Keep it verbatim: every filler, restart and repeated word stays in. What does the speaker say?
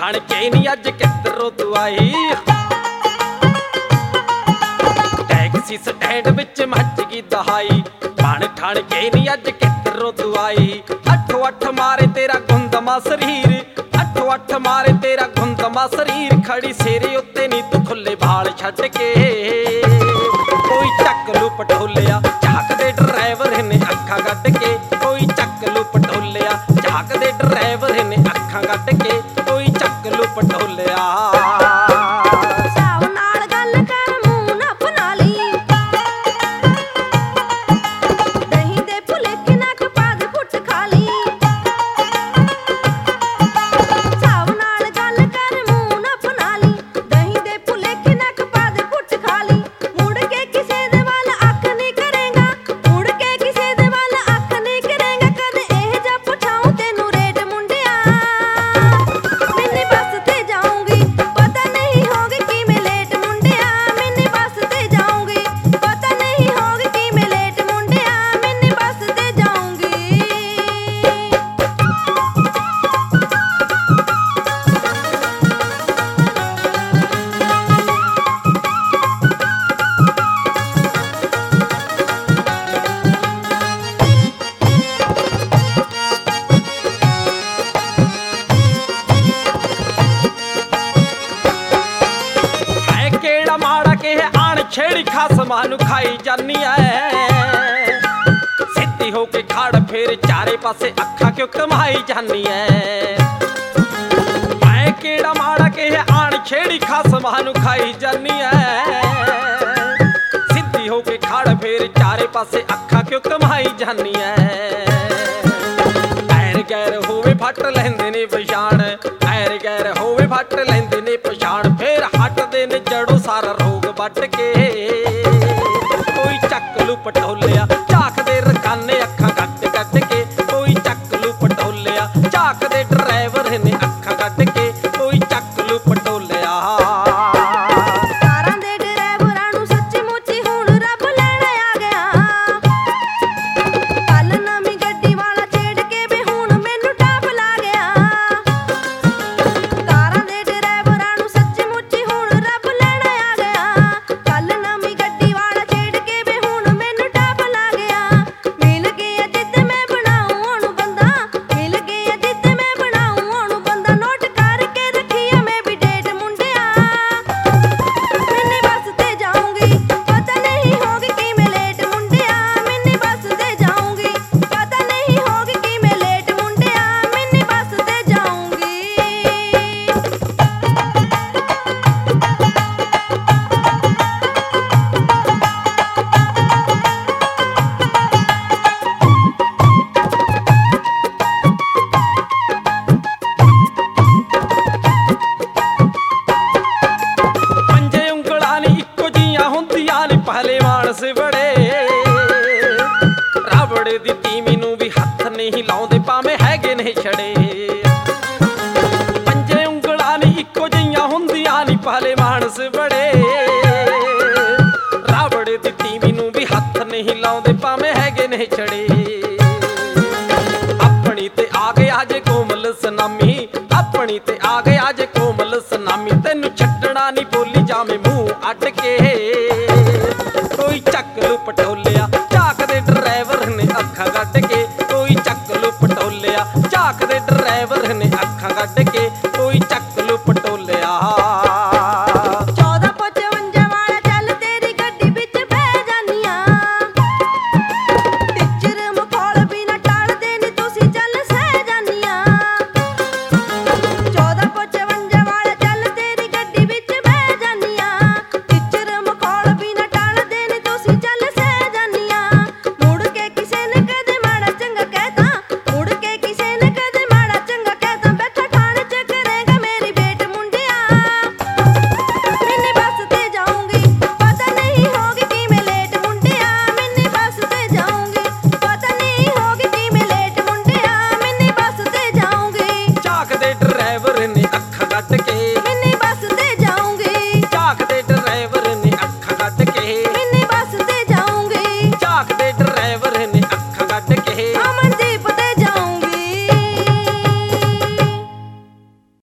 ਠਣ ਕੇ ਨੀ ਅੱਜ ਕਿੱਧਰੋਂ ਤੂੰ ਆਈ। ਟੈਕਸੀ ਸਟੈਂਡ ਵਿੱਚ ਮੱਚ ਗਈ ਦਹਾਈ, ਬਣ ਠਣ ਕੇ ਨੀ ਅੱਜ ਕਿੱਧਰੋਂ ਤੂੰ ਆਈ। ਅੱਠੋ ਅੱਠ ਮਾਰੇ ਤੇਰਾ ਗੁੰਦਮਾ ਸਰੀਰ, ਅੱਠੋ ਅੱਠ ਮਾਰੇ ਤੇਰਾ ਗੁੰਦਮਾ ਸਰੀਰ। ਖੜੀ ਸੇਰੇ ਉੱਤੇ ਨੀ ਤੂੰ ਖੁੱਲੇ ਬਾਲ ਛੱਡ ਕੇ, ਕੋਈ ਚੱਕ ਲੂ ਪਟੋਲਿਆ ਝਾਕਦੇ ਡਰਾਈਵਰ ਨੇ ਅੱਖਾਂ ਕੱਢ ਕੇ। ਕੋਈ ਚੱਕ ਲੂ ਪਟੋਲਿਆ ਝਾਕਦੇ ਡਰਾਈਵਰ ਨੇ ਅੱਖਾਂ ਕੱਢ ਕੇ। ਕੋਈ ਚੱਕ ਲੂ ਪਟੋਲਿਆ। ਛੇੜੀ ਖਸਮਾਂ ਨੂੰ ਖਾਈ ਜਾਨੀ ਐ, ਸਿੱਧੀ ਹੋ ਕੇ ਖੜ ਫੇਰ ਚਾਰੇ ਪਾਸੇ ਅੱਖਾਂ ਕਿਉਂ ਕਮਾਈ ਜਾਨੀ ਐ। ਮੈਂ ਕਿਹੜਾ ਮਾੜਾ ਕਿਹਾ ਆਣ ਛੇੜੀ ਖਸਮਾਂ ਨੂੰ ਖਾਈ ਜਾਨੀ ਐ, ਸਿੱਧੀ ਹੋ ਕੇ ਖੜ ਫੇਰ ਚਾਰੇ ਪਾਸੇ ਅੱਖਾਂ ਕਿਉਂ ਕਮਾਈ ਜਾਨੀ ਐ। ਐਰ ਗੈਰ ਹੋਵੇ ਫੱਟ ਲੈਂਦੇ ਨੇ ਪਛਾਣ, ਐਰ ਗੈਰ ਹੋਵੇ ਫੱਟ ਲੈਂਦੇ ਨੇ ਪਛਾਣ। ਫੇਰ ਹਟਦੇ ਨੇ ਜੜੋਂ ਸਾਰਾ ਰੋਗ ਵੱਟ ਕੇ। ਕੋਈ ਚੱਕ ਲੂ ਪਟੋਲਿਆ ਝਾਕਦੇ ਰਕਾਨੇ ਅੱਖਾਂ ਕੱਢ ਕੱਢ ਕੇ। ਕੋਈ ਚੱਕ ਲੂ ਪਟੋਲਿਆ ਝਾਕਦੇ ਡਰਾਈਵਰ ਨੇ ਅੱਖਾਂ ਕੱਢ ਕੇ। ਕੋਈ ਚੱਕ ਲੂ ਪਟੋਲਿਆ। ਕਾਰਾਂ ਦੇ ਡਰਾਈਵਰਾਂ ਨੂੰ ਸੱਚੀ ਮੁੱਚੀ ਹੁਣ ਰੱਬ ਲੈਣ ਆ ਗਿਆ। ਕੱਲ ਨਵੀਂ ਗੱਡੀ ਵਾਲਾ ਛੇੜ ਕੇ ਵੇ ਹੁਣ ਮੈਨੂੰ ਟਾਪ ਲਾ ਗਿਆ। ਕਾਰਾਂ ਦੇ ਡਰਾਈਵਰਾਂ ਨੂੰ ਸੱਚੀ ਮੁੱਚੀ ਹੁਣ ਰੱਬ ਲੈਣ ਆ ਗਿਆ। ਕੱਲ ਨਵੀਂ ਗੱਡੀ ਵਾਲਾ ਛੇੜ ਕੇ ਵੇ ਹੁਣ ਮੈਨੂੰ ਟਾਪ ਲਾ ਗਿਆ। ਮਿਲ ਗਿਆ ਜਿੱਦ ਮੈਂ ਬਣਾਉਂ ਉਹਨੂੰ ਬੰਦਾ, ਮਿਲ ਗਿਆ ਜਿੱਦ ਮੈਂ ਬਣਾਉਂ ਉਹਨੂੰ ਬੰਦਾ। ਨੋਟ ਕਰਕੇ ਰੱਖੀਆ ਮੈਂ ਵੀ ਡੇਟ ਮੁੰਡਿਆ, ਮੈਨੇ ਬੱਸ ਤੇ ਜਾਊਂਗੀ ਪਤਾ ਨਹੀਂ ਹੋਗੀ ਕਿਵੇਂ ਲੇਟ ਮੁੰਡਿਆ। ਮੈਨੇ ਬੱਸ ਤੇ ਜਾਊਂਗੀ ਪਤਾ ਨਹੀਂ ਹੋਗੀ ਕਿਵੇਂ ਲੇਟ ਮੁੰਡਿਆ। ਮੈਨੇ ਬੱਸ ਤੇ ਜਾਊਂਗੀ। ਪੰਜੇ ਉਂਗਲਾਂ ਨੀ ਇੱਕੋ ਜੀਆਂ ਹੁੰਦੀਆਂ ਨੀ ਪਹਿਲਵਾਨ ਸਿਵੜੇ। ਰਾਵੜੇ ਦੀ ਤੀਵੀਂ ਨੂੰ ਵੀ ਹੱਥ ਨਹੀਂ ਲਾਉਂਦੇ ਭਾਵੇਂ ਹੈਗੇ ਨੇ ਛੜੇ। ਪੰਜੇ ਉਂਗਲਾਂ ਨੀ ਇੱਕੋ ਜੀਆਂ ਹੁੰਦੀਆਂ ਨੀ ਪਹਿਲਵਾਨ ਸਿਵੜੇ। ਰਾਵੜੇ ਦੀ ਤੀਵੀਂ ਨੂੰ ਵੀ ਹੱਥ ਨਹੀਂ ਲਾਉਂਦੇ ਭਾਵੇਂ ਹੈਗੇ ਨੇ ਛੜੇ। ਆਪਣੀ ਤੇ ਆ ਗਿਆ ਜੇ ਕੋਮਲ ਸੁਨਾਮੀ, ਆਪਣੀ ਤੇ ਆ ਗਿਆ ਜੇ ਕੋਮਲ ਸੁਨਾਮੀ। ਤੈਨੂੰ ਛੱਡਣਾ ਨੀ ਬੋਲੀ ਜਾਵੇਂ ਮੂੰਹ ਅੱਡ ਕੇ। ਕੋਈ ਚੱਕ ਲੂ ਪਟੋਲਿਆ ਝਾਕਦੇ ਡਰਾਈਵਰ ਨੇ ਅੱਖਾਂ ਕੱਢ ਕੇ। ਕੋਈ ਚੱਕ ਲੂ ਪਟੋਲਿਆ ਝਾਕਦੇ ਡਰਾਈਵਰ ਨੇ ਅੱਖਾਂ ਕੱਢ ਕੇ।